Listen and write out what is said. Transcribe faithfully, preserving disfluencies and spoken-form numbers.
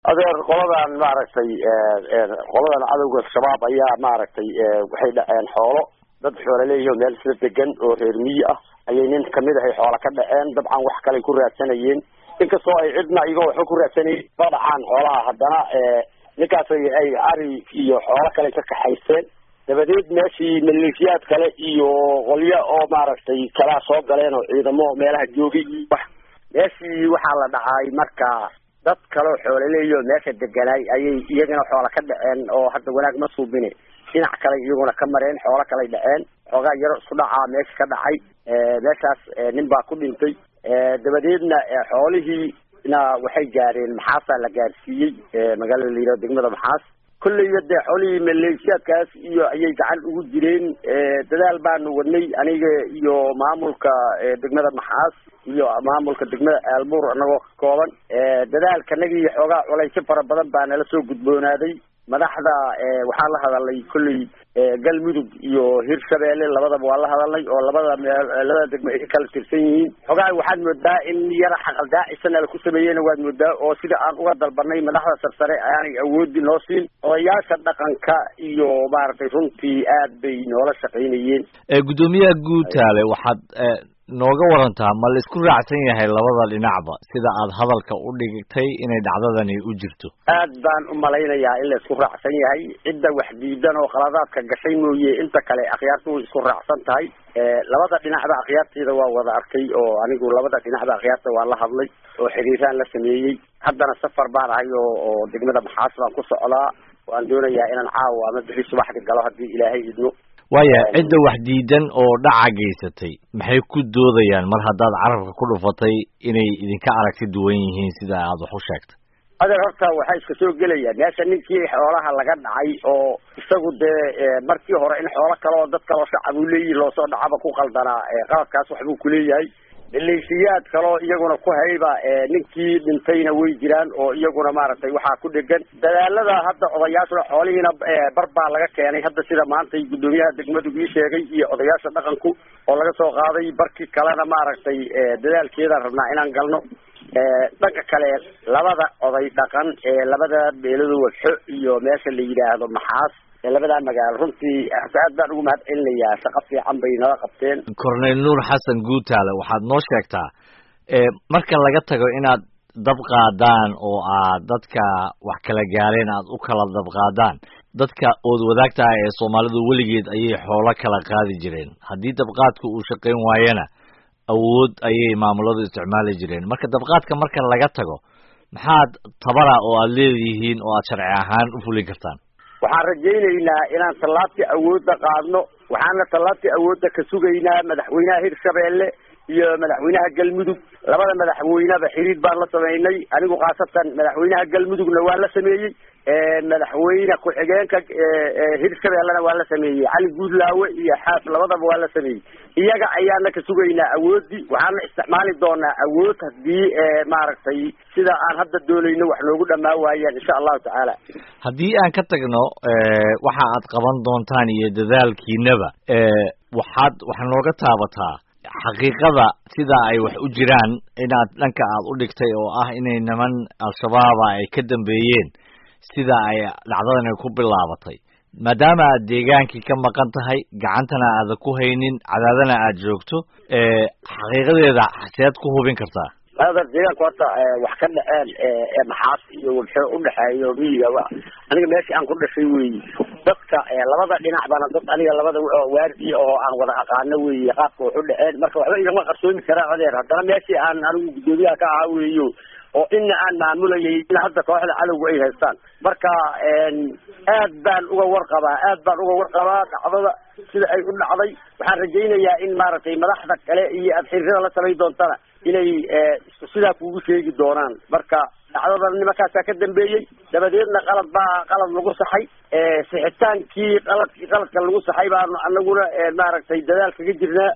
adeer qoladan maaragtay qoladan cadowga shabaab ayaa maaragtay waxay dhaceen xoolo dad xoolo leeyihiin meel sida degan oo reer miyi ah ayay nin kamid ah xoolo ka dhaceen dabcan wax kale ku raadsanayeen inkastoo ay cidna iyaga wax ku raadsanayeen ba dhacaan xoolaha haddana ninkaas ay ari iyo xoolo kale ka kaxayseen dabadeed meeshii maleeshiyaad kale iyo qolyo oo maaragtay kala soo galeen oo ciidamo meelaha joogay wax meeshii waxaa la dhacay marka dad kale oo xoolo leeyihiin meesha deganay ayay iyagana xoolo ka dhaceen oo hadda wanaag ma suubine dhinac kale iyaguna ka mareen xoolo kale dhaceen xoogaa yaro isku dhacaa meesha ka dhacay meeshaas nin baa ku dhintay dabadeedna xoolihii na waxay gaareen maxaasaa la gaarsiiyey magaalada la yidhaho degmada maxaas kolleyba dee xoolihii maleeshiyaadkaas iyo ayay gacan ugu jireen dadaal baanu wadnay aniga iyo maamulka degmada maxaas iyo maamulka degmada aalbuur anagoo ka kooban dadaalkanagii xoogaa culaysyo fara badan baa nala soo gudboonaaday madaxda waxaa la hadalay kolley galmudug iyo hirshabeelle labadaba waa la hadalnay oo labada labada degmo ay kala tirsan yihiin xogaa waxaad moodaa in yara xaqaldaacisana laku sameeyeyna waad moodaa oo sida aan uga dalbanay madaxda sarsare aanay awoodi noo siin odayaasha dhaqanka iyo maaragtay runtii aad bay noola shaqaynayeen gudoomiyaha guutaale waxaad nooga warantaa ma la isku raacsan yahay labada dhinacba sida aad hadalka u dhigtay inay dhacdadani u jirto aad baan u malaynayaa in la isku raacsan yahay cidda wax diidan oo qaladaadka gashay mooye inta kale akhyaartu way isku raacsan tahay labada dhinacba akhyaarteeda waa wada arkay oo anigu labada dhinacba akhyaarta waa la hadlay oo xiriiraan la sameeyey haddana safar baan ahay oo oo degmada maxaas baan ku socdaa waan doonayaa inaan caawa ama bixi subaxdi galo haddii ilaahay idmo waaya cidda wax diidan oo dhaca geysatay maxay ku doodayaan mar haddaad carabka ku dhufatay inay idinka aragti duwan yihiin sida aad wax u sheegtay adeer horta waxaa iska soo gelaya meesha ninkii xoolaha laga dhacay oo isagu dee markii hore in xoolo kale oo dad kaloo shacab uu leeyihi loosoo dhacaba ku qaldanaa qaladkaas waxbuu kuleeyahay maleeshiyaad kaloo iyaguna ku hayba ninkii dhintayna way jiraan oo iyaguna maaragtay waxaa ku dhegan dadaalada hadda odayaashuna xoolihiina bar baa laga keenay hadda sida maanta guddoomiyaha degmadu ii sheegay iyo odayaasha dhaqanku oo laga soo qaaday barkii kalena maaragtay dadaalkeedaan rabnaa inaan galno dhanka kale labada oday dhaqan ee labada beelada wadxo iyo meesha la yidhaahdo maxaas labadaa magaalo runtii aad baan ugu mahad celinayaa shaqo fiican bay nala qabteen cornel nuur xasan guutaale waxaad noo sheegtaa marka laga tago inaad dab qaadaan oo aad dadka wax kala gaareen aad u kala dab qaadaan dadka ood wadaagtaha ee soomaalidu weligeed ayay xoolo kala qaadi jireen haddii dabqaadku uu shaqayn waayana awood ayay maamuladu isticmaali jireen marka dabqaadka marka laga tago maxaad tabara oo aad leedihiin oo aad sharci ahaan u fulin kartaan waxaan rajaynaynaa inaan tallaabtii awoodda qaadno waxaana tallaabtii awoodda ka sugaynaa madaxweynaha hirshabeelle iyo madaxweynaha galmudug labada madaxweyneba xiriir baan la sameynay anigu khaasatan madaxweynaha galmudugna waa la sameeyey madaxweyne ku-xigeenka hirshabeellena waa la sameeyey cali guudlaawe iyo xaaf labadaba waa la sameeyey iyaga ayaana ka sugaynaa awoodii waxaana isticmaali doonaa awood haddii maaragtay sida aan hadda doonayno wax noogu dhamaa waayaan insha allahu tacaala haddii aan ka tagno waxa aad qaban doontaan iyo dadaalkiinaba waxaad wax nooga taabataa xaqiiqada sida ay wax u jiraan inaad dhanka aad u dhigtay oo ah inay niman al-shabaaba ay ka dambeeyeen sida ay dhacdadani ku bilaabatay maadaama aad deegaankii ka maqan tahay gacantana aadan ku haynin cadaadana aad joogto xaqiiqadeeda seed ku hubin kartaa adeer deegaanku horta wax ka dhaceen maxaas iyo wabxo udhexeeyo miyiga aniga meeshii aan ku dhashay weyi dadka labada dhinac bana dad aniga labada waardiya oo aan wada aqaano weyi qaabka wax u dhaceen marka waxba igama qarsoomi karaan adeer haddana meeshii aan anigu guddoomiyaha ka ahaa weeyo oo ina aan maamulayay in hadda kooxda cadowga ay haystaan marka aad baan uga warqabaa aad baan uga warqabaa dhacdada sida ay u dhacday waxaan rajaynayaa in maaragtay madaxda kale iyo aad xiriirada la samay doontana inay sidaa kugu sheegi doonaan marka dhacdadan nimankaasaa ka dambeeyey dabadeedna qalad baa qalad lagu saxay sixitaankii qaladkii qaladka lagu saxay baanu anaguna maaragtay dadaal kaga jirnaa